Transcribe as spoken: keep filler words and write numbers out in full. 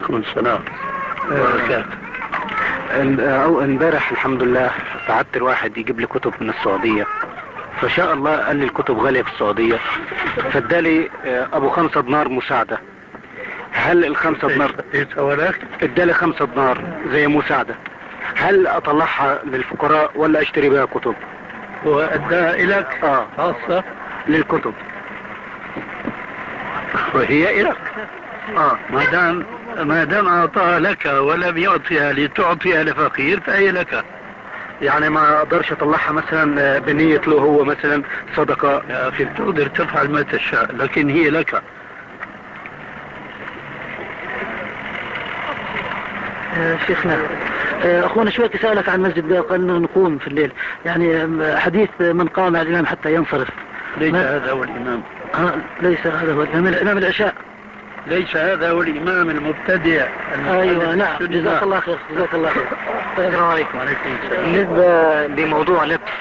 وعليكم السلام وبركاته. أو امبارح الحمد لله ساعدت الواحد يجيب لي كتب من السعودية، فشاء الله قال لي الكتب غالية في السعودية، فادالي ابو خمسة دينار مساعدة. هل الخمسة دينار ادالي خمسة دينار زي مساعدة، هل اطلعها للفقراء ولا اشتري بها كتب؟ واداها الك اه خاصة للكتب. وهي الك اه ما دام ما دام اعطاها لك ولم يعطيها لتعطيها لفقير فهي لك. يعني ما اقدرش اطلعها مثلا بنية له هو مثلا صدقة؟ يا اخي تقدر تفعل ما تشاء لكن هي لك. شيخنا اخونا شوية تسألك عن مسجد ده، قال انه نقوم في الليل، يعني حديث من قام على الامام حتى ينصرف، ليس هذا هو الامام. ليس هذا هو الامام. الامام العشاء ليس هذا هو الامام المبتدع. ايوه نعم، جزاك الله خير، جزاك الله خير. السلام عليكم. وعليكم السلام. بالنسبة لموضوع لبس